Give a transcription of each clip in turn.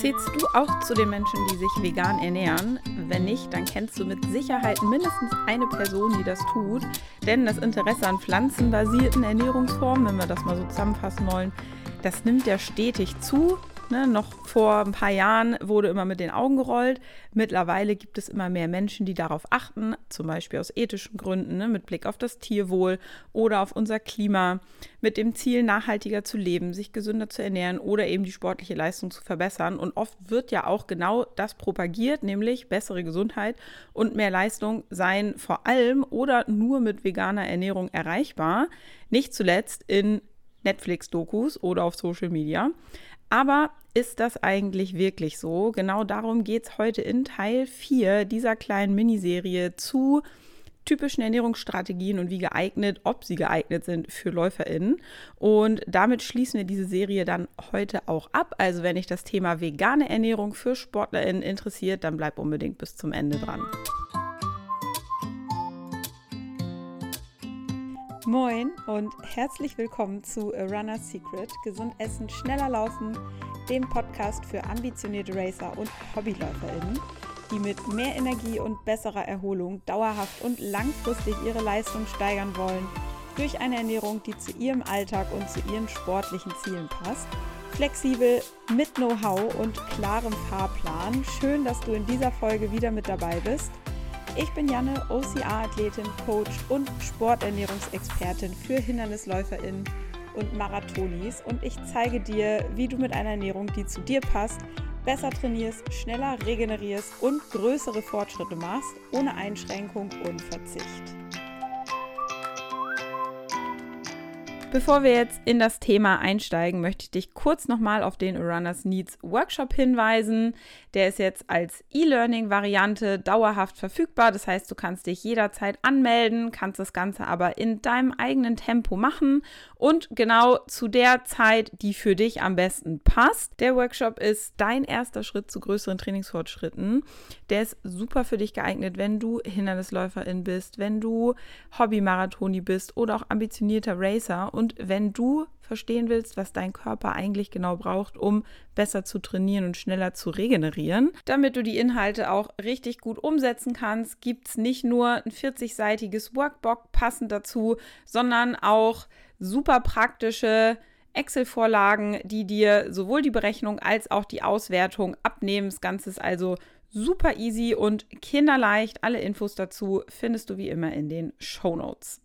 Zählst du auch zu den Menschen, die sich vegan ernähren? Wenn nicht, dann kennst du mit Sicherheit mindestens eine Person, die das tut. Denn das Interesse an pflanzenbasierten Ernährungsformen, wenn wir das mal so zusammenfassen wollen, das nimmt ja stetig zu. Noch vor ein paar Jahren wurde immer mit den Augen gerollt. Mittlerweile gibt es immer mehr Menschen, die darauf achten, zum Beispiel aus ethischen Gründen, mit Blick auf das Tierwohl oder auf unser Klima, mit dem Ziel, nachhaltiger zu leben, sich gesünder zu ernähren oder eben die sportliche Leistung zu verbessern. Und oft wird ja auch genau das propagiert, nämlich bessere Gesundheit und mehr Leistung seien vor allem oder nur mit veganer Ernährung erreichbar. Nicht zuletzt in Netflix-Dokus oder auf Social Media. Aber ist das eigentlich wirklich so? Genau darum geht es heute in Teil 4 dieser kleinen Miniserie zu typischen Ernährungsstrategien und ob sie geeignet sind für LäuferInnen. Und damit schließen wir diese Serie dann heute auch ab. Also wenn dich das Thema vegane Ernährung für SportlerInnen interessiert, dann bleib unbedingt bis zum Ende dran. Moin und herzlich willkommen zu A Runner's Secret, gesund essen, schneller laufen, dem Podcast für ambitionierte Racer und HobbyläuferInnen, die mit mehr Energie und besserer Erholung dauerhaft und langfristig ihre Leistung steigern wollen, durch eine Ernährung, die zu ihrem Alltag und zu ihren sportlichen Zielen passt. Flexibel, mit Know-how und klarem Fahrplan. Schön, dass du in dieser Folge wieder mit dabei bist. Ich bin Janne, OCR-Athletin, Coach und Sporternährungsexpertin für HindernisläuferInnen und Marathonis und ich zeige dir, wie du mit einer Ernährung, die zu dir passt, besser trainierst, schneller regenerierst und größere Fortschritte machst, ohne Einschränkung und Verzicht. Bevor wir jetzt in das Thema einsteigen, möchte ich dich kurz nochmal auf den A Runner's Needs Workshop hinweisen. Der ist jetzt als E-Learning-Variante dauerhaft verfügbar. Das heißt, du kannst dich jederzeit anmelden, kannst das Ganze aber in deinem eigenen Tempo machen und genau zu der Zeit, die für dich am besten passt. Der Workshop ist dein erster Schritt zu größeren Trainingsfortschritten. Der ist super für dich geeignet, wenn du Hindernisläuferin bist, wenn du Hobby-Marathoni bist oder auch ambitionierter Racer. Und wenn du verstehen willst, was dein Körper eigentlich genau braucht, um besser zu trainieren und schneller zu regenerieren, damit du die Inhalte auch richtig gut umsetzen kannst, gibt es nicht nur ein 40-seitiges Workbook passend dazu, sondern auch super praktische Excel-Vorlagen, die dir sowohl die Berechnung als auch die Auswertung abnehmen. Das Ganze ist also super easy und kinderleicht. Alle Infos dazu findest du wie immer in den Shownotes.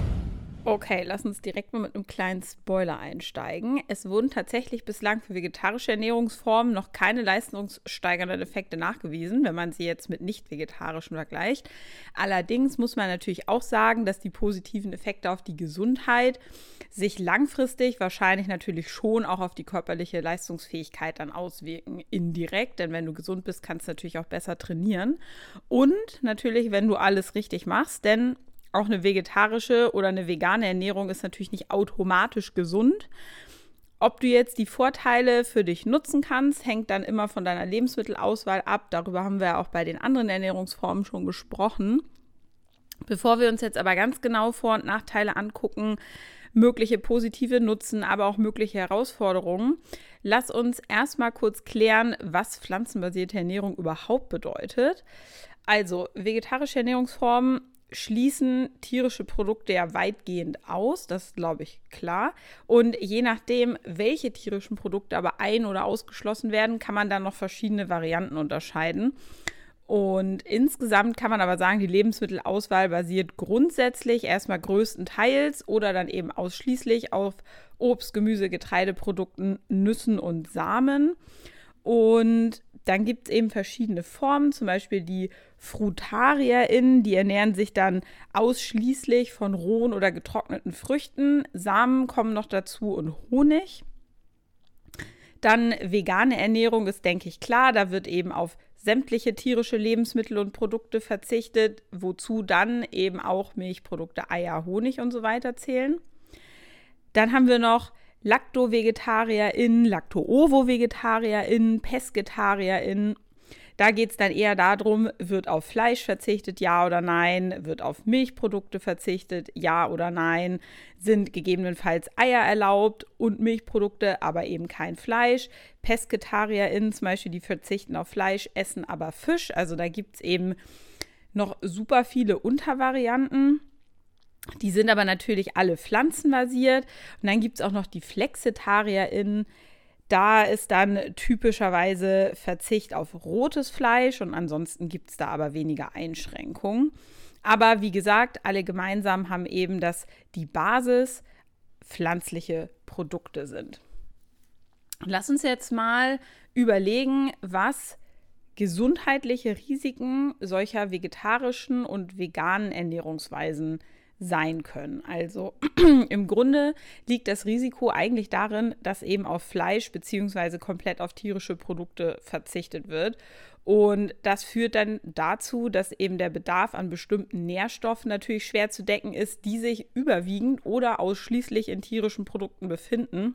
Okay, lass uns direkt mal mit einem kleinen Spoiler einsteigen. Es wurden tatsächlich bislang für vegetarische Ernährungsformen noch keine leistungssteigernden Effekte nachgewiesen, wenn man sie jetzt mit nicht-vegetarischen vergleicht. Allerdings muss man natürlich auch sagen, dass die positiven Effekte auf die Gesundheit sich langfristig wahrscheinlich natürlich schon auch auf die körperliche Leistungsfähigkeit dann auswirken, indirekt. Denn wenn du gesund bist, kannst du natürlich auch besser trainieren. Und natürlich, wenn du alles richtig machst, denn auch eine vegetarische oder eine vegane Ernährung ist natürlich nicht automatisch gesund. Ob du jetzt die Vorteile für dich nutzen kannst, hängt dann immer von deiner Lebensmittelauswahl ab. Darüber haben wir auch bei den anderen Ernährungsformen schon gesprochen. Bevor wir uns jetzt aber ganz genau Vor- und Nachteile angucken, mögliche positive Nutzen, aber auch mögliche Herausforderungen, lass uns erstmal kurz klären, was pflanzenbasierte Ernährung überhaupt bedeutet. Also vegetarische Ernährungsformen schließen tierische Produkte ja weitgehend aus, das ist, glaube ich, klar. Und je nachdem, welche tierischen Produkte aber ein- oder ausgeschlossen werden, kann man dann noch verschiedene Varianten unterscheiden. Und insgesamt kann man aber sagen, die Lebensmittelauswahl basiert grundsätzlich erstmal größtenteils oder dann eben ausschließlich auf Obst, Gemüse, Getreideprodukten, Nüssen und Samen. Und dann gibt es eben verschiedene Formen, zum Beispiel die FrutarierInnen, die ernähren sich dann ausschließlich von rohen oder getrockneten Früchten. Samen kommen noch dazu und Honig. Dann vegane Ernährung ist, denke ich, klar. Da wird eben auf sämtliche tierische Lebensmittel und Produkte verzichtet, wozu dann eben auch Milchprodukte, Eier, Honig und so weiter zählen. Dann haben wir noch Lacto-VegetarierInnen, Lacto-Ovo-VegetarierInnen, PEScetarierInnen. Da geht es dann eher darum, wird auf Fleisch verzichtet, ja oder nein, wird auf Milchprodukte verzichtet, ja oder nein, sind gegebenenfalls Eier erlaubt und Milchprodukte, aber eben kein Fleisch. PesketarierInnen zum Beispiel, die verzichten auf Fleisch, essen aber Fisch. Also da gibt es eben noch super viele Untervarianten. Die sind aber natürlich alle pflanzenbasiert. Und dann gibt es auch noch die FlexitarierInnen. Da ist dann typischerweise Verzicht auf rotes Fleisch und ansonsten gibt es da aber weniger Einschränkungen. Aber wie gesagt, alle gemeinsam haben eben, dass die Basis pflanzliche Produkte sind. Lass uns jetzt mal überlegen, was gesundheitliche Risiken solcher vegetarischen und veganen Ernährungsweisen sein können. Also im Grunde liegt das Risiko eigentlich darin, dass eben auf Fleisch bzw. komplett auf tierische Produkte verzichtet wird. Und das führt dann dazu, dass eben der Bedarf an bestimmten Nährstoffen natürlich schwer zu decken ist, die sich überwiegend oder ausschließlich in tierischen Produkten befinden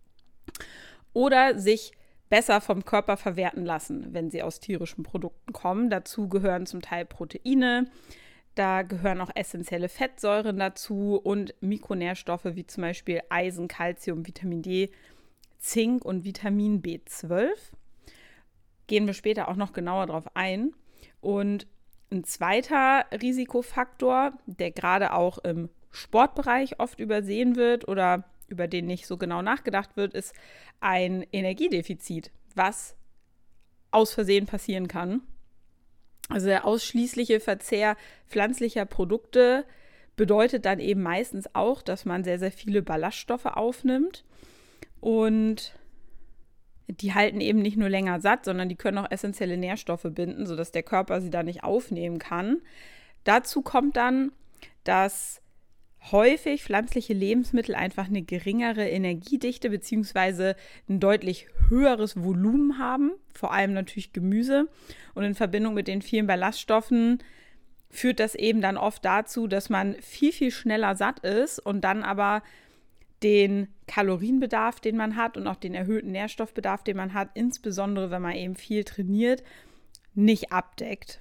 oder sich besser vom Körper verwerten lassen, wenn sie aus tierischen Produkten kommen. Dazu gehören zum Teil Proteine, da gehören auch essentielle Fettsäuren dazu und Mikronährstoffe wie zum Beispiel Eisen, Calcium, Vitamin D, Zink und Vitamin B12. Gehen wir später auch noch genauer drauf ein. Und ein zweiter Risikofaktor, der gerade auch im Sportbereich oft übersehen wird oder über den nicht so genau nachgedacht wird, ist ein Energiedefizit, was aus Versehen passieren kann. Also der ausschließliche Verzehr pflanzlicher Produkte bedeutet dann eben meistens auch, dass man sehr, sehr viele Ballaststoffe aufnimmt und die halten eben nicht nur länger satt, sondern die können auch essentielle Nährstoffe binden, sodass der Körper sie da nicht aufnehmen kann. Dazu kommt dann, dass häufig pflanzliche Lebensmittel einfach eine geringere Energiedichte bzw. ein deutlich höheres Volumen haben, vor allem natürlich Gemüse. Und in Verbindung mit den vielen Ballaststoffen führt das eben dann oft dazu, dass man viel, viel schneller satt ist und dann aber den Kalorienbedarf, den man hat und auch den erhöhten Nährstoffbedarf, den man hat, insbesondere wenn man eben viel trainiert, nicht abdeckt.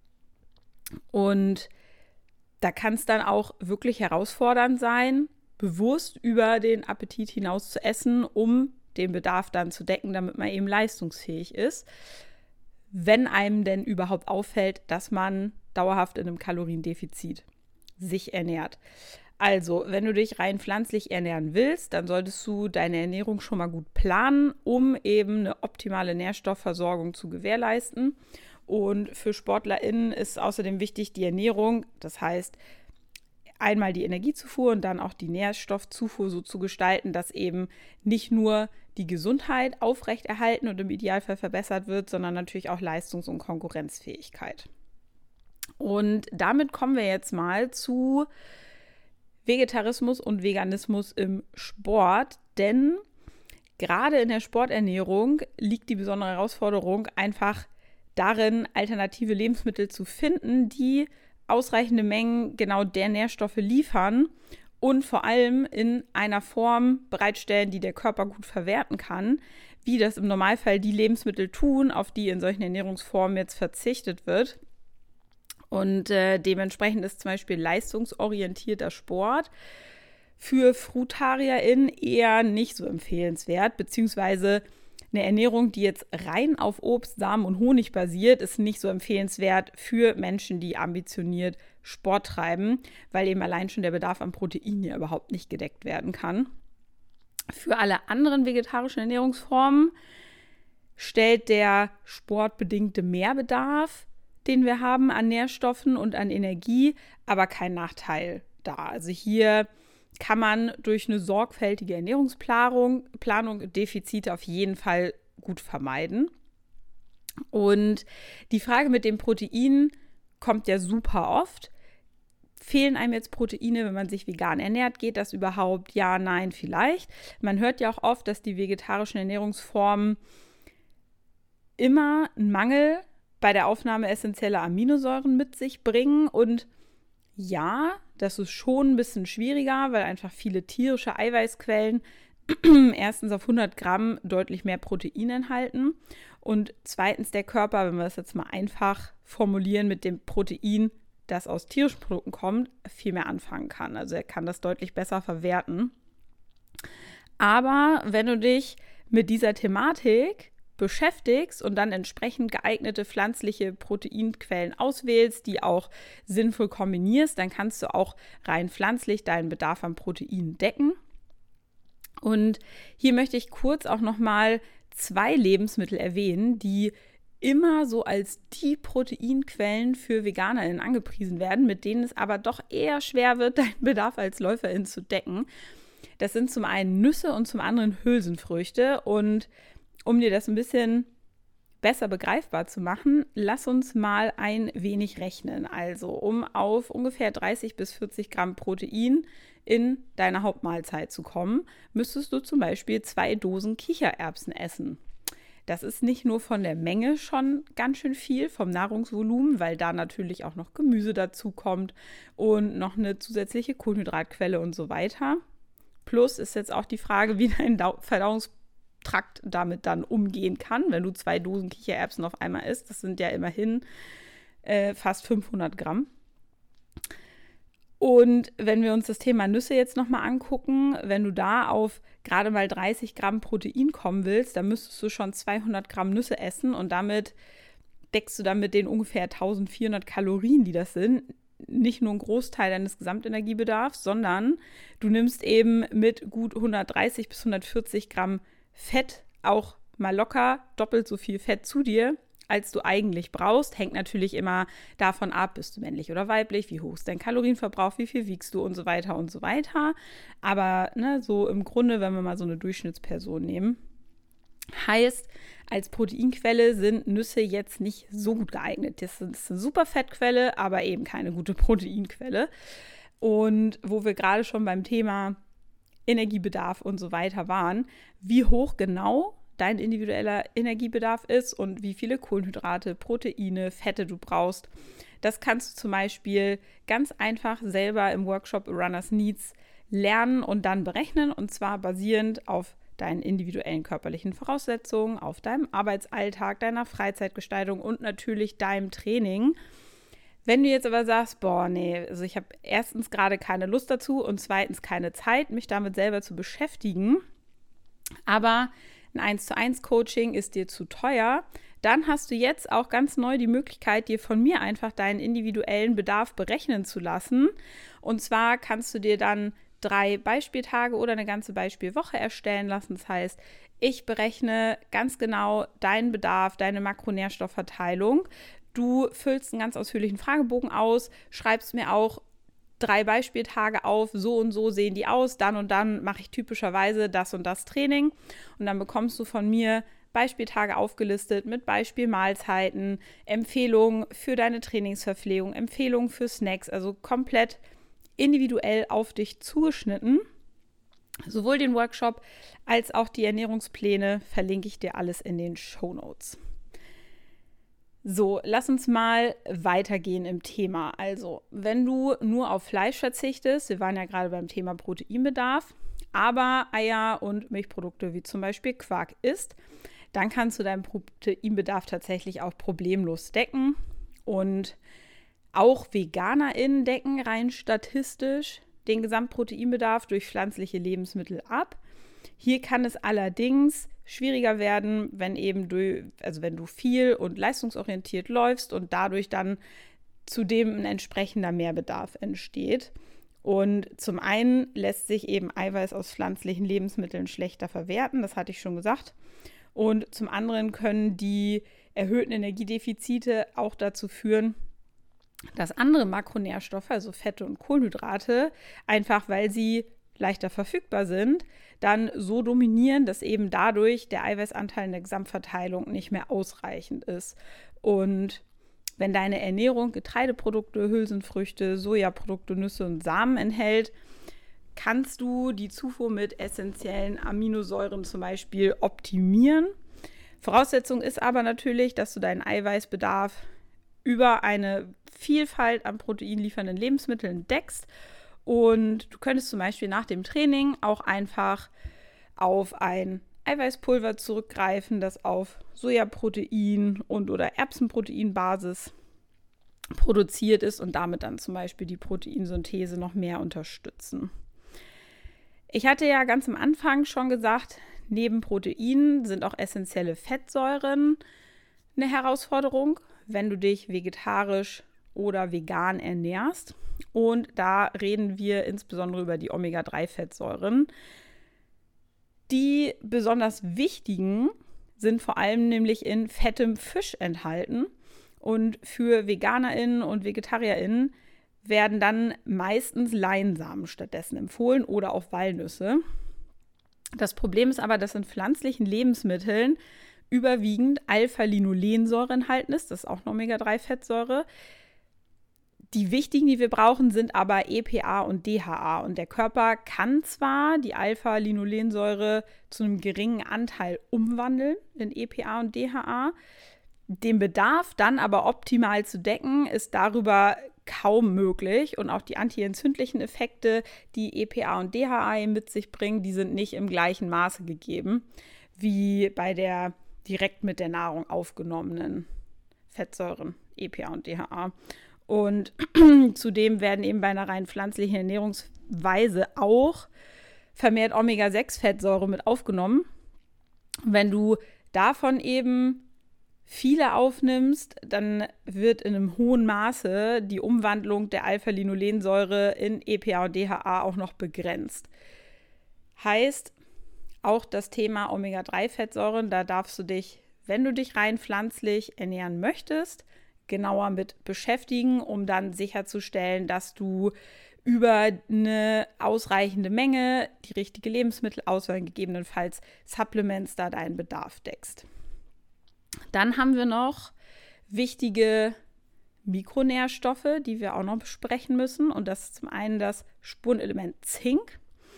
Und da kann es dann auch wirklich herausfordernd sein, bewusst über den Appetit hinaus zu essen, um den Bedarf dann zu decken, damit man eben leistungsfähig ist, wenn einem denn überhaupt auffällt, dass man dauerhaft in einem Kaloriendefizit sich ernährt. Also, wenn du dich rein pflanzlich ernähren willst, dann solltest du deine Ernährung schon mal gut planen, um eben eine optimale Nährstoffversorgung zu gewährleisten. Und für SportlerInnen ist außerdem wichtig die Ernährung, das heißt einmal die Energiezufuhr und dann auch die Nährstoffzufuhr so zu gestalten, dass eben nicht nur die Gesundheit aufrechterhalten und im Idealfall verbessert wird, sondern natürlich auch Leistungs- und Konkurrenzfähigkeit. Und damit kommen wir jetzt mal zu Vegetarismus und Veganismus im Sport, denn gerade in der Sporternährung liegt die besondere Herausforderung einfach darin, alternative Lebensmittel zu finden, die ausreichende Mengen genau der Nährstoffe liefern und vor allem in einer Form bereitstellen, die der Körper gut verwerten kann, wie das im Normalfall die Lebensmittel tun, auf die in solchen Ernährungsformen jetzt verzichtet wird. Und dementsprechend ist zum Beispiel leistungsorientierter Sport für FrutarierInnen eher nicht so empfehlenswert, beziehungsweise eine Ernährung, die jetzt rein auf Obst, Samen und Honig basiert, ist nicht so empfehlenswert für Menschen, die ambitioniert Sport treiben, weil eben allein schon der Bedarf an Protein ja überhaupt nicht gedeckt werden kann. Für alle anderen vegetarischen Ernährungsformen stellt der sportbedingte Mehrbedarf, den wir haben an Nährstoffen und an Energie, aber keinen Nachteil dar. Also hier kann man durch eine sorgfältige Ernährungsplanung Defizite auf jeden Fall gut vermeiden. Und die Frage mit dem Protein kommt ja super oft. Fehlen einem jetzt Proteine, wenn man sich vegan ernährt? Geht das überhaupt? Ja, nein, vielleicht. Man hört ja auch oft, dass die vegetarischen Ernährungsformen immer einen Mangel bei der Aufnahme essentieller Aminosäuren mit sich bringen. Und ja, das ist schon ein bisschen schwieriger, weil einfach viele tierische Eiweißquellen erstens auf 100 Gramm deutlich mehr Protein enthalten Und zweitens der Körper, wenn wir das jetzt mal einfach formulieren, mit dem Protein, das aus tierischen Produkten kommt, viel mehr anfangen kann. Also er kann das deutlich besser verwerten. Aber wenn du dich mit dieser Thematik beschäftigst und dann entsprechend geeignete pflanzliche Proteinquellen auswählst, die auch sinnvoll kombinierst, dann kannst du auch rein pflanzlich deinen Bedarf an Protein decken. Und hier möchte ich kurz auch nochmal 2 Lebensmittel erwähnen, die immer so als die Proteinquellen für VeganerInnen angepriesen werden, mit denen es aber doch eher schwer wird, deinen Bedarf als Läuferin zu decken. Das sind zum einen Nüsse und zum anderen Hülsenfrüchte. Und um dir das ein bisschen besser begreifbar zu machen, lass uns mal ein wenig rechnen. Also um auf ungefähr 30 bis 40 Gramm Protein in deiner Hauptmahlzeit zu kommen, müsstest du zum Beispiel 2 Dosen Kichererbsen essen. Das ist nicht nur von der Menge schon ganz schön viel, vom Nahrungsvolumen, weil da natürlich auch noch Gemüse dazu kommt und noch eine zusätzliche Kohlenhydratquelle und so weiter. Plus ist jetzt auch die Frage, wie dein Verdauungstrakt damit dann umgehen kann, wenn du 2 Dosen Kichererbsen auf einmal isst. Das sind ja immerhin fast 500 Gramm. Und wenn wir uns das Thema Nüsse jetzt nochmal angucken, wenn du da auf gerade mal 30 Gramm Protein kommen willst, dann müsstest du schon 200 Gramm Nüsse essen und damit deckst du dann mit den ungefähr 1400 Kalorien, die das sind, nicht nur einen Großteil deines Gesamtenergiebedarfs, sondern du nimmst eben mit gut 130 bis 140 Gramm Fett auch mal locker doppelt so viel Fett zu dir, als du eigentlich brauchst. Hängt natürlich immer davon ab, bist du männlich oder weiblich, wie hoch ist dein Kalorienverbrauch, wie viel wiegst du und so weiter und so weiter. Aber so im Grunde, wenn wir mal so eine Durchschnittsperson nehmen, heißt, als Proteinquelle sind Nüsse jetzt nicht so gut geeignet. Das ist eine super Fettquelle, aber eben keine gute Proteinquelle. Und wo wir gerade schon beim Thema Energiebedarf und so weiter waren, wie hoch genau dein individueller Energiebedarf ist und wie viele Kohlenhydrate, Proteine, Fette du brauchst. Das kannst du zum Beispiel ganz einfach selber im Workshop Runners Needs lernen und dann berechnen, und zwar basierend auf deinen individuellen körperlichen Voraussetzungen, auf deinem Arbeitsalltag, deiner Freizeitgestaltung und natürlich deinem Training. Wenn du jetzt aber sagst, boah, nee, also ich habe erstens gerade keine Lust dazu und zweitens keine Zeit, mich damit selber zu beschäftigen, aber ein 1:1 Coaching ist dir zu teuer, dann hast du jetzt auch ganz neu die Möglichkeit, dir von mir einfach deinen individuellen Bedarf berechnen zu lassen. Und zwar kannst du dir dann 3 Beispieltage oder eine ganze Beispielwoche erstellen lassen. Das heißt, ich berechne ganz genau deinen Bedarf, deine Makronährstoffverteilung. Du füllst einen ganz ausführlichen Fragebogen aus, schreibst mir auch 3 Beispieltage auf, so und so sehen die aus, dann und dann mache ich typischerweise das und das Training, und dann bekommst du von mir Beispieltage aufgelistet mit Beispielmahlzeiten, Empfehlungen für deine Trainingsverpflegung, Empfehlungen für Snacks, also komplett individuell auf dich zugeschnitten. Sowohl den Workshop als auch die Ernährungspläne verlinke ich dir alles in den Shownotes. So, lass uns mal weitergehen im Thema. Also, wenn du nur auf Fleisch verzichtest, wir waren ja gerade beim Thema Proteinbedarf, aber Eier und Milchprodukte wie zum Beispiel Quark isst, dann kannst du deinen Proteinbedarf tatsächlich auch problemlos decken. Und auch VeganerInnen decken rein statistisch den Gesamtproteinbedarf durch pflanzliche Lebensmittel ab. Hier kann es allerdings schwieriger werden, wenn wenn du viel und leistungsorientiert läufst und dadurch dann zudem ein entsprechender Mehrbedarf entsteht. Und zum einen lässt sich eben Eiweiß aus pflanzlichen Lebensmitteln schlechter verwerten, das hatte ich schon gesagt. Und zum anderen können die erhöhten Energiedefizite auch dazu führen, dass andere Makronährstoffe, also Fette und Kohlenhydrate, einfach weil sie leichter verfügbar sind, dann so dominieren, dass eben dadurch der Eiweißanteil in der Gesamtverteilung nicht mehr ausreichend ist. Und wenn deine Ernährung Getreideprodukte, Hülsenfrüchte, Sojaprodukte, Nüsse und Samen enthält, kannst du die Zufuhr mit essentiellen Aminosäuren zum Beispiel optimieren. Voraussetzung ist aber natürlich, dass du deinen Eiweißbedarf über eine Vielfalt an proteinliefernden Lebensmitteln deckst. Und du könntest zum Beispiel nach dem Training auch einfach auf ein Eiweißpulver zurückgreifen, das auf Sojaprotein oder Erbsenproteinbasis produziert ist und damit dann zum Beispiel die Proteinsynthese noch mehr unterstützen. Ich hatte ja ganz am Anfang schon gesagt, neben Proteinen sind auch essentielle Fettsäuren eine Herausforderung, wenn du dich vegetarisch oder vegan ernährst. Und da reden wir insbesondere über die Omega-3-Fettsäuren. Die besonders wichtigen sind vor allem nämlich in fettem Fisch enthalten. Und für VeganerInnen und VegetarierInnen werden dann meistens Leinsamen stattdessen empfohlen oder auch Walnüsse. Das Problem ist aber, dass in pflanzlichen Lebensmitteln überwiegend Alpha-Linolensäure enthalten ist. Das ist auch eine Omega-3-Fettsäure. Die wichtigen, die wir brauchen, sind aber EPA und DHA. Und der Körper kann zwar die Alpha-Linolensäure zu einem geringen Anteil umwandeln in EPA und DHA, den Bedarf dann aber optimal zu decken, ist darüber kaum möglich. Und auch die antientzündlichen Effekte, die EPA und DHA mit sich bringen, die sind nicht im gleichen Maße gegeben wie bei der direkt mit der Nahrung aufgenommenen Fettsäuren, EPA und DHA. Und zudem werden eben bei einer rein pflanzlichen Ernährungsweise auch vermehrt Omega-6-Fettsäure mit aufgenommen. Wenn du davon eben viele aufnimmst, dann wird in einem hohen Maße die Umwandlung der Alpha-Linolensäure in EPA und DHA auch noch begrenzt. Heißt, auch das Thema Omega-3-Fettsäuren, da darfst du dich, wenn du dich rein pflanzlich ernähren möchtest, genauer mit beschäftigen, um dann sicherzustellen, dass du über eine ausreichende Menge, die richtige Lebensmittelauswahl, gegebenenfalls Supplements, da deinen Bedarf deckst. Dann haben wir noch wichtige Mikronährstoffe, die wir auch noch besprechen müssen. Und das ist zum einen das Spurenelement Zink.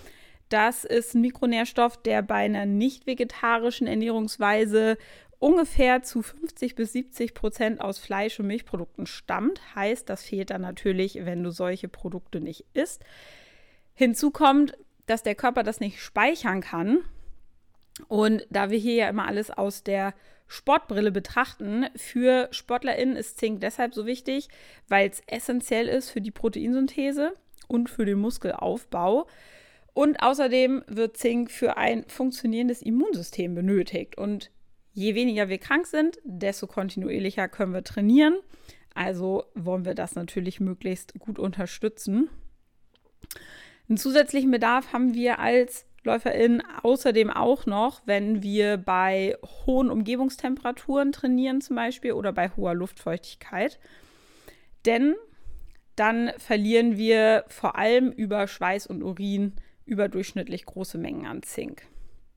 Das ist ein Mikronährstoff, der bei einer nicht vegetarischen Ernährungsweise ungefähr zu 50-70% aus Fleisch- und Milchprodukten stammt. Heißt, das fehlt dann natürlich, wenn du solche Produkte nicht isst. Hinzu kommt, dass der Körper das nicht speichern kann. Und da wir hier ja immer alles aus der Sportbrille betrachten, für SportlerInnen ist Zink deshalb so wichtig, weil es essentiell ist für die Proteinsynthese und für den Muskelaufbau. Und außerdem wird Zink für ein funktionierendes Immunsystem benötigt. Und je weniger wir krank sind, desto kontinuierlicher können wir trainieren. Also wollen wir das natürlich möglichst gut unterstützen. Einen zusätzlichen Bedarf haben wir als LäuferInnen außerdem auch noch, wenn wir bei hohen Umgebungstemperaturen trainieren zum Beispiel oder bei hoher Luftfeuchtigkeit. Denn dann verlieren wir vor allem über Schweiß und Urin überdurchschnittlich große Mengen an Zink.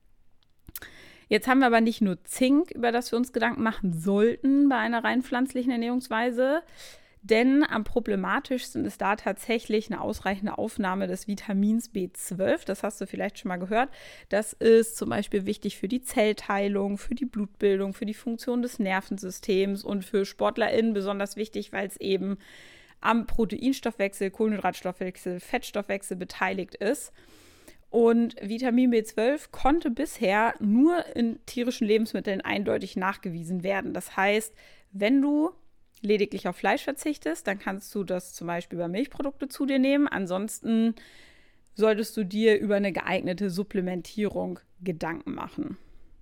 Jetzt haben wir aber nicht nur Zink, über das wir uns Gedanken machen sollten bei einer rein pflanzlichen Ernährungsweise, denn am problematischsten ist da tatsächlich eine ausreichende Aufnahme des Vitamins B12. Das hast du vielleicht schon mal gehört. Das ist zum Beispiel wichtig für die Zellteilung, für die Blutbildung, für die Funktion des Nervensystems und für SportlerInnen besonders wichtig, weil es eben am Proteinstoffwechsel, Kohlenhydratstoffwechsel, Fettstoffwechsel beteiligt ist. Und Vitamin B12 konnte bisher nur in tierischen Lebensmitteln eindeutig nachgewiesen werden. Das heißt, wenn du lediglich auf Fleisch verzichtest, dann kannst du das zum Beispiel über Milchprodukte zu dir nehmen. Ansonsten solltest du dir über eine geeignete Supplementierung Gedanken machen.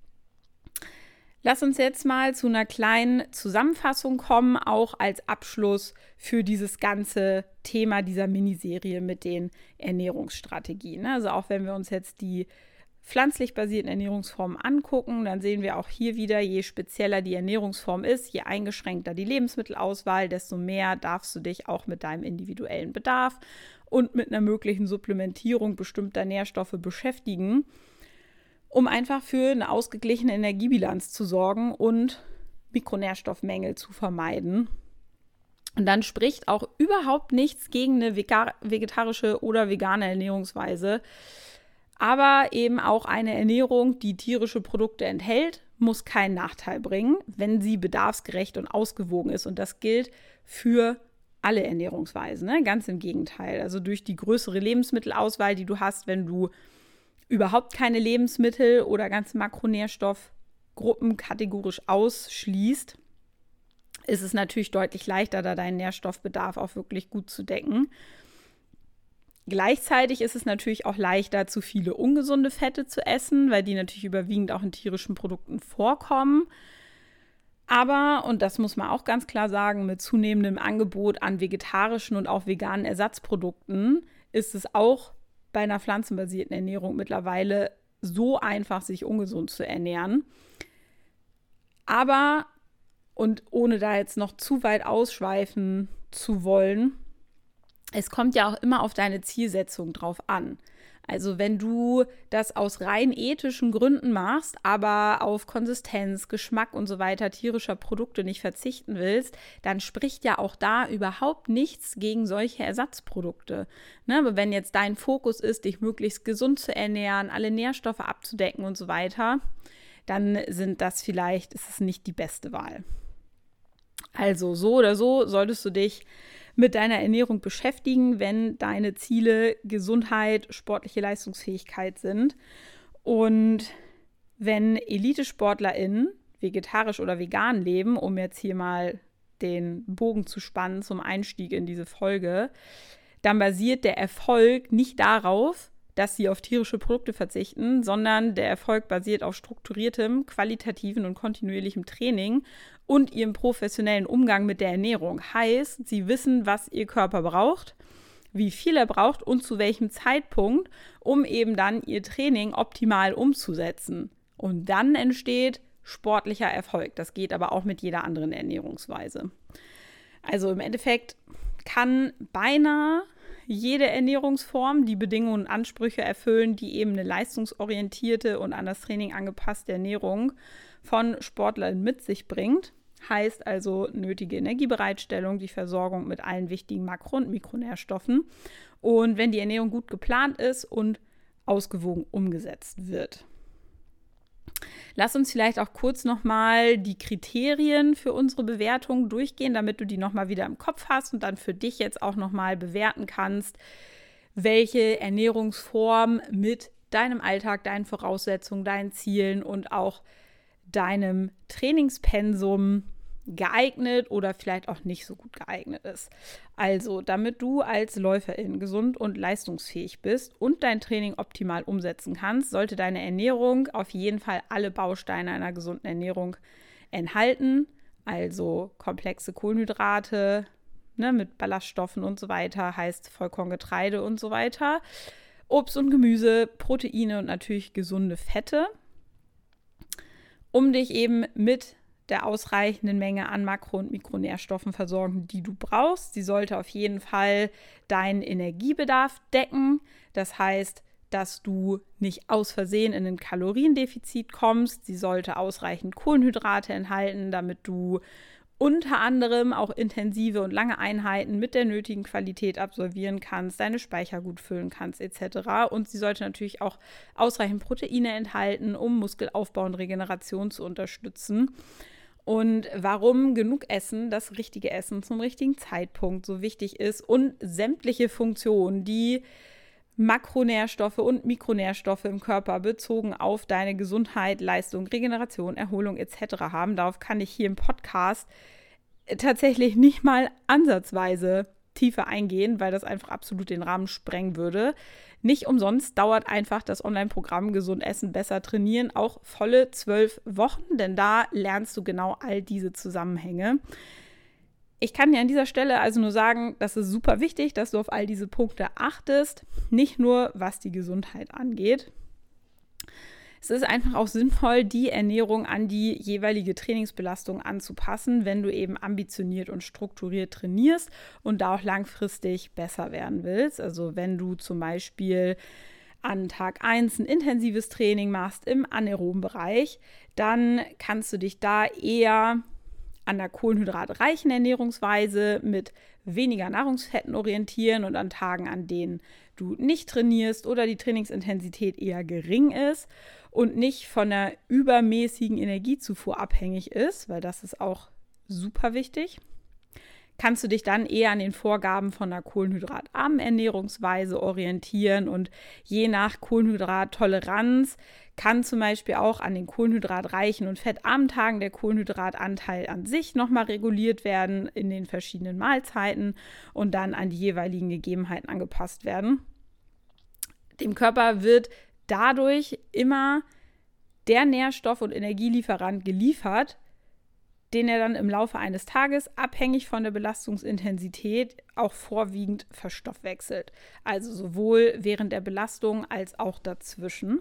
Lass uns jetzt mal zu einer kleinen Zusammenfassung kommen, auch als Abschluss für dieses ganze Thema dieser Miniserie mit den Ernährungsstrategien. Also auch wenn wir uns jetzt die pflanzlich basierten Ernährungsformen angucken, dann sehen wir auch hier wieder, je spezieller die Ernährungsform ist, je eingeschränkter die Lebensmittelauswahl, desto mehr darfst du dich auch mit deinem individuellen Bedarf und mit einer möglichen Supplementierung bestimmter Nährstoffe beschäftigen, um einfach für eine ausgeglichene Energiebilanz zu sorgen und Mikronährstoffmängel zu vermeiden. Und dann spricht auch überhaupt nichts gegen eine vegetarische oder vegane Ernährungsweise. Aber eben auch eine Ernährung, die tierische Produkte enthält, muss keinen Nachteil bringen, wenn sie bedarfsgerecht und ausgewogen ist. Und das gilt für alle Ernährungsweisen, ne? Ganz im Gegenteil. Also durch die größere Lebensmittelauswahl, die du hast, wenn du überhaupt keine Lebensmittel oder ganze Makronährstoffgruppen kategorisch ausschließt, ist es natürlich deutlich leichter, da deinen Nährstoffbedarf auch wirklich gut zu decken. Gleichzeitig ist es natürlich auch leichter, zu viele ungesunde Fette zu essen, weil die natürlich überwiegend auch in tierischen Produkten vorkommen. Aber, und das muss man auch ganz klar sagen, mit zunehmendem Angebot an vegetarischen und auch veganen Ersatzprodukten ist es auch bei einer pflanzenbasierten Ernährung mittlerweile so einfach, sich ungesund zu ernähren. Aber, und ohne da jetzt noch zu weit ausschweifen zu wollen, es kommt ja auch immer auf deine Zielsetzung drauf an. Also wenn du das aus rein ethischen Gründen machst, aber auf Konsistenz, Geschmack und so weiter tierischer Produkte nicht verzichten willst, dann spricht ja auch da überhaupt nichts gegen solche Ersatzprodukte. Ne? Aber wenn jetzt dein Fokus ist, dich möglichst gesund zu ernähren, alle Nährstoffe abzudecken und so weiter, dann ist es nicht die beste Wahl. Also so oder so solltest du dich mit deiner Ernährung beschäftigen, wenn deine Ziele Gesundheit, sportliche Leistungsfähigkeit sind. Und wenn ElitesportlerInnen vegetarisch oder vegan leben, um jetzt hier mal den Bogen zu spannen zum Einstieg in diese Folge, dann basiert der Erfolg nicht darauf, dass sie auf tierische Produkte verzichten, sondern der Erfolg basiert auf strukturiertem, qualitativen und kontinuierlichem Training und ihrem professionellen Umgang mit der Ernährung. Heißt, sie wissen, was ihr Körper braucht, wie viel er braucht und zu welchem Zeitpunkt, um eben dann ihr Training optimal umzusetzen. Und dann entsteht sportlicher Erfolg. Das geht aber auch mit jeder anderen Ernährungsweise. Also im Endeffekt kann beinahe jede Ernährungsform die Bedingungen und Ansprüche erfüllen, die eben eine leistungsorientierte und an das Training angepasste Ernährung von Sportlern mit sich bringt. Heißt also nötige Energiebereitstellung, die Versorgung mit allen wichtigen Makro- und Mikronährstoffen. Und wenn die Ernährung gut geplant ist und ausgewogen umgesetzt wird. Lass uns vielleicht auch kurz nochmal die Kriterien für unsere Bewertung durchgehen, damit du die nochmal wieder im Kopf hast und dann für dich jetzt auch nochmal bewerten kannst, welche Ernährungsform mit deinem Alltag, deinen Voraussetzungen, deinen Zielen und auch deinem Trainingspensum geeignet oder vielleicht auch nicht so gut geeignet ist. Also, damit du als Läuferin gesund und leistungsfähig bist und dein Training optimal umsetzen kannst, sollte deine Ernährung auf jeden Fall alle Bausteine einer gesunden Ernährung enthalten. Also komplexe Kohlenhydrate, mit Ballaststoffen und so weiter, heißt Vollkorngetreide und so weiter. Obst und Gemüse, Proteine und natürlich gesunde Fette, um dich eben mit der ausreichenden Menge an Makro- und Mikronährstoffen versorgen, die du brauchst. Sie sollte auf jeden Fall deinen Energiebedarf decken. Das heißt, dass du nicht aus Versehen in ein Kaloriendefizit kommst. Sie sollte ausreichend Kohlenhydrate enthalten, damit du unter anderem auch intensive und lange Einheiten mit der nötigen Qualität absolvieren kannst, deine Speicher gut füllen kannst etc. Und sie sollte natürlich auch ausreichend Proteine enthalten, um Muskelaufbau und Regeneration zu unterstützen. Und warum genug Essen, das richtige Essen zum richtigen Zeitpunkt so wichtig ist und sämtliche Funktionen, die Makronährstoffe und Mikronährstoffe im Körper bezogen auf deine Gesundheit, Leistung, Regeneration, Erholung etc. haben. Darauf kann ich hier im Podcast tatsächlich nicht mal ansatzweise tiefer eingehen, weil das einfach absolut den Rahmen sprengen würde. Nicht umsonst dauert einfach das Online-Programm Gesund Essen, besser trainieren auch volle 12 Wochen, denn da lernst du genau all diese Zusammenhänge. Ich kann dir an dieser Stelle also nur sagen, das ist super wichtig, dass du auf all diese Punkte achtest, nicht nur was die Gesundheit angeht. Es ist einfach auch sinnvoll, die Ernährung an die jeweilige Trainingsbelastung anzupassen, wenn du eben ambitioniert und strukturiert trainierst und da auch langfristig besser werden willst. Also wenn du zum Beispiel an Tag 1 ein intensives Training machst im anaeroben Bereich, dann kannst du dich da eher an der kohlenhydratreichen Ernährungsweise mit weniger Nahrungsfetten orientieren und an Tagen, an denen du nicht trainierst oder die Trainingsintensität eher gering ist und nicht von der übermäßigen Energiezufuhr abhängig ist, weil das ist auch super wichtig. kannst du dich dann eher an den Vorgaben von einer kohlenhydratarmen Ernährungsweise orientieren und je nach Kohlenhydrattoleranz kann zum Beispiel auch an den kohlenhydratreichen und fettarmen Tagen der Kohlenhydratanteil an sich nochmal reguliert werden in den verschiedenen Mahlzeiten und dann an die jeweiligen Gegebenheiten angepasst werden. Dem Körper wird dadurch immer der Nährstoff- und Energielieferant geliefert, den er dann im Laufe eines Tages, abhängig von der Belastungsintensität, auch vorwiegend verstoffwechselt. Also sowohl während der Belastung als auch dazwischen.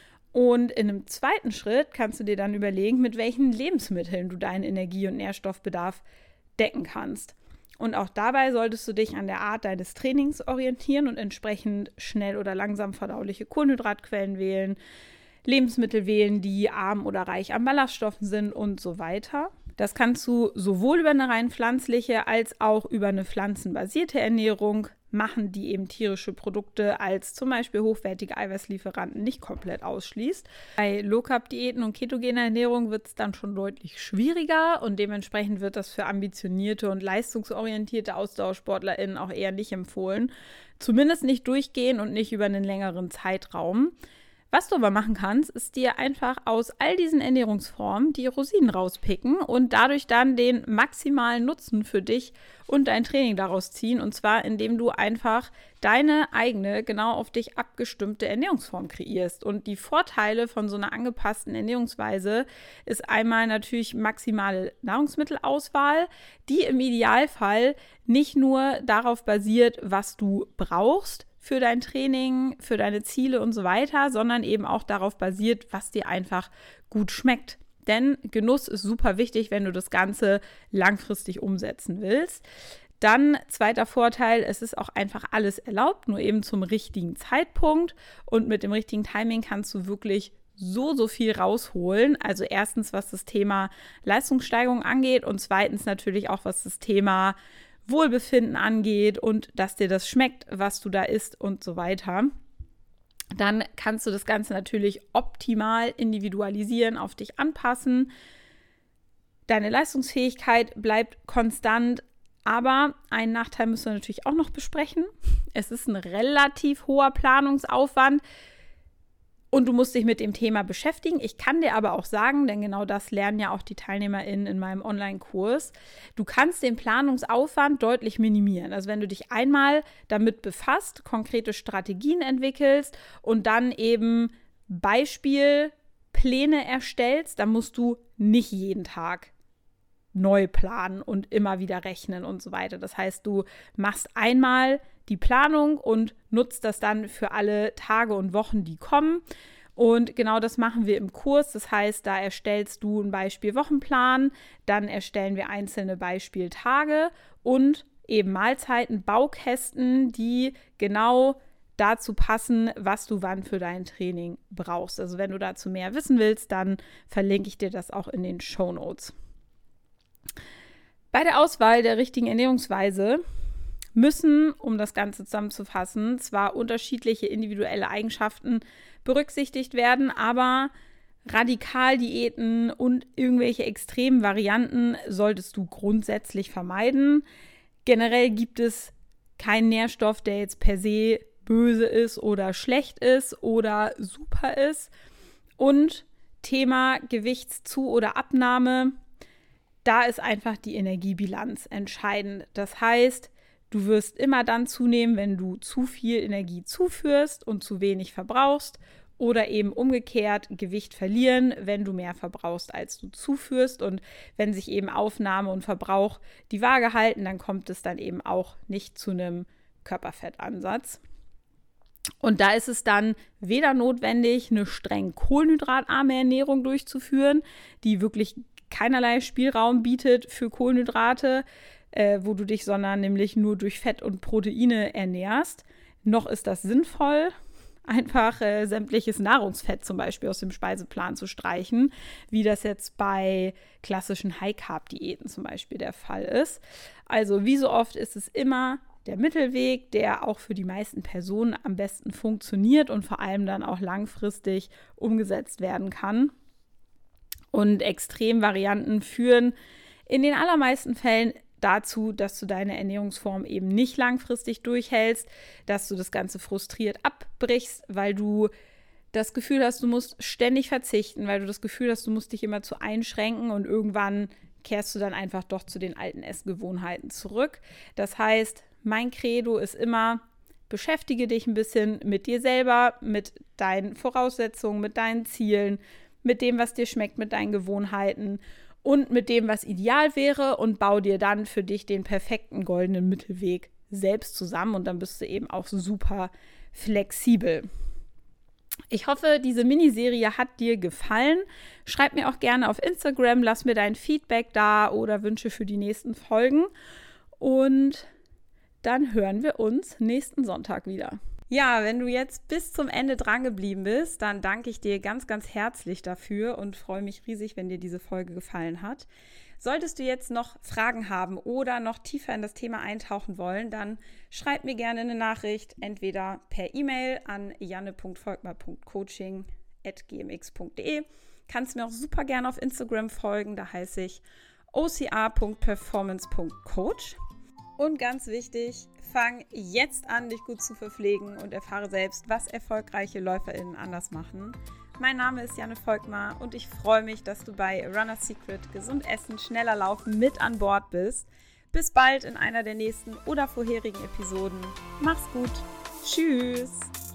Und in einem zweiten Schritt kannst du dir dann überlegen, mit welchen Lebensmitteln du deinen Energie- und Nährstoffbedarf decken kannst. Und auch dabei solltest du dich an der Art deines Trainings orientieren und entsprechend schnell oder langsam verdauliche Kohlenhydratquellen wählen, Lebensmittel wählen, die arm oder reich an Ballaststoffen sind und so weiter. Das kannst du sowohl über eine rein pflanzliche als auch über eine pflanzenbasierte Ernährung machen, die eben tierische Produkte als zum Beispiel hochwertige Eiweißlieferanten nicht komplett ausschließt. Bei Low-Carb-Diäten und ketogener Ernährung wird es dann schon deutlich schwieriger und dementsprechend wird das für ambitionierte und leistungsorientierte AusdauersportlerInnen auch eher nicht empfohlen. Zumindest nicht durchgehend und nicht über einen längeren Zeitraum. Was du aber machen kannst, ist dir einfach aus all diesen Ernährungsformen die Rosinen rauspicken und dadurch dann den maximalen Nutzen für dich und dein Training daraus ziehen. Und zwar, indem du einfach deine eigene, genau auf dich abgestimmte Ernährungsform kreierst. Und die Vorteile von so einer angepassten Ernährungsweise ist einmal natürlich maximale Nahrungsmittelauswahl, die im Idealfall nicht nur darauf basiert, was du brauchst für dein Training, für deine Ziele und so weiter, sondern eben auch darauf basiert, was dir einfach gut schmeckt. Denn Genuss ist super wichtig, wenn du das Ganze langfristig umsetzen willst. Dann zweiter Vorteil, es ist auch einfach alles erlaubt, nur eben zum richtigen Zeitpunkt. Und mit dem richtigen Timing kannst du wirklich so viel rausholen. Also erstens, was das Thema Leistungssteigerung angeht und zweitens natürlich auch, was das Thema Wohlbefinden angeht und dass dir das schmeckt, was du da isst und so weiter. Dann kannst du das Ganze natürlich optimal individualisieren, auf dich anpassen. Deine Leistungsfähigkeit bleibt konstant, aber einen Nachteil müssen wir natürlich auch noch besprechen. Es ist ein relativ hoher Planungsaufwand und du musst dich mit dem Thema beschäftigen. Ich kann dir aber auch sagen, denn genau das lernen ja auch die TeilnehmerInnen in meinem Online-Kurs, du kannst den Planungsaufwand deutlich minimieren. Also wenn du dich einmal damit befasst, konkrete Strategien entwickelst und dann eben Beispielpläne erstellst, dann musst du nicht jeden Tag neu planen und immer wieder rechnen und so weiter. Das heißt, du machst einmal die Planung und nutzt das dann für alle Tage und Wochen, die kommen. Und genau das machen wir im Kurs. Das heißt, da erstellst du einen Beispiel-Wochenplan, dann erstellen wir einzelne Beispieltage und eben Mahlzeiten, Baukästen, die genau dazu passen, was du wann für dein Training brauchst. Also wenn du dazu mehr wissen willst, dann verlinke ich dir das auch in den Shownotes. Bei der Auswahl der richtigen Ernährungsweise müssen, um das Ganze zusammenzufassen, zwar unterschiedliche individuelle Eigenschaften berücksichtigt werden, aber Radikaldiäten und irgendwelche extremen Varianten solltest du grundsätzlich vermeiden. Generell gibt es keinen Nährstoff, der jetzt per se böse ist oder schlecht ist oder super ist. Und Thema Gewichtszu- oder Abnahme, da ist einfach die Energiebilanz entscheidend. Das heißt, du wirst immer dann zunehmen, wenn du zu viel Energie zuführst und zu wenig verbrauchst oder eben umgekehrt Gewicht verlieren, wenn du mehr verbrauchst, als du zuführst. Und wenn sich eben Aufnahme und Verbrauch die Waage halten, dann kommt es dann eben auch nicht zu einem Körperfettansatz. Und da ist es dann weder notwendig, eine streng kohlenhydratarme Ernährung durchzuführen, die wirklich keinerlei Spielraum bietet für Kohlenhydrate, wo du dich sondern nämlich nur durch Fett und Proteine ernährst. Noch ist das sinnvoll, einfach sämtliches Nahrungsfett zum Beispiel aus dem Speiseplan zu streichen, wie das jetzt bei klassischen High-Carb-Diäten zum Beispiel der Fall ist. Also wie so oft ist es immer der Mittelweg, der auch für die meisten Personen am besten funktioniert und vor allem dann auch langfristig umgesetzt werden kann. Und Extremvarianten führen in den allermeisten Fällen dazu, dass du deine Ernährungsform eben nicht langfristig durchhältst, dass du das Ganze frustriert abbrichst, weil du das Gefühl hast, du musst ständig verzichten, weil du das Gefühl hast, du musst dich immer zu einschränken und irgendwann kehrst du dann einfach doch zu den alten Essgewohnheiten zurück. Das heißt, mein Credo ist immer, beschäftige dich ein bisschen mit dir selber, mit deinen Voraussetzungen, mit deinen Zielen, mit dem, was dir schmeckt, mit deinen Gewohnheiten und mit dem, was ideal wäre und bau dir dann für dich den perfekten goldenen Mittelweg selbst zusammen und dann bist du eben auch super flexibel. Ich hoffe, diese Miniserie hat dir gefallen. Schreib mir auch gerne auf Instagram, lass mir dein Feedback da oder Wünsche für die nächsten Folgen und dann hören wir uns nächsten Sonntag wieder. Ja, wenn du jetzt bis zum Ende dran geblieben bist, dann danke ich dir ganz, ganz herzlich dafür und freue mich riesig, wenn dir diese Folge gefallen hat. Solltest du jetzt noch Fragen haben oder noch tiefer in das Thema eintauchen wollen, dann schreib mir gerne eine Nachricht, entweder per E-Mail an janne.volkmar.coaching@gmx.de. Kannst mir auch super gerne auf Instagram folgen, da heiße ich oca.performance.coach. Und ganz wichtig, fang jetzt an, dich gut zu verpflegen und erfahre selbst, was erfolgreiche LäuferInnen anders machen. Mein Name ist Janne Volkmar und ich freue mich, dass du bei Runner's Secret Gesund Essen, schneller laufen mit an Bord bist. Bis bald in einer der nächsten oder vorherigen Episoden. Mach's gut. Tschüss.